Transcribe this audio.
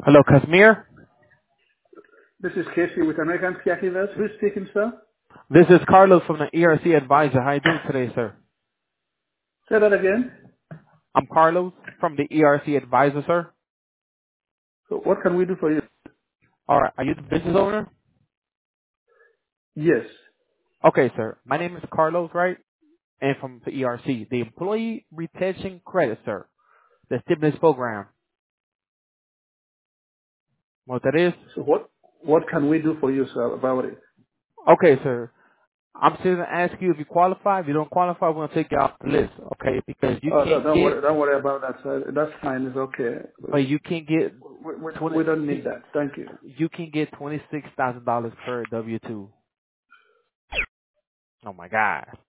Hello, Casimir. This is Casey with American Skiakivers. Who's speaking, sir? This is Carlos from the ERC Advisor. How you doing today, sir? Say that again. I'm Carlos from the ERC Advisor, sir. So what can we do for you? All right. Are you the business owner? Yes. Okay, sir. My name is Carlos, right? And from the ERC, the Employee Retention Credit, sir. The stimulus program. What that is? So what can we do for you, sir, about it? Okay, sir. I'm still gonna ask you if you qualify. If you don't qualify, we're gonna take you off the list, okay? Because you Oh, no, can't get, don't worry about that, sir. That's fine. It's okay. but you can't get We don't need that. Thank you. you can get $26,000 per W-2. Oh my God.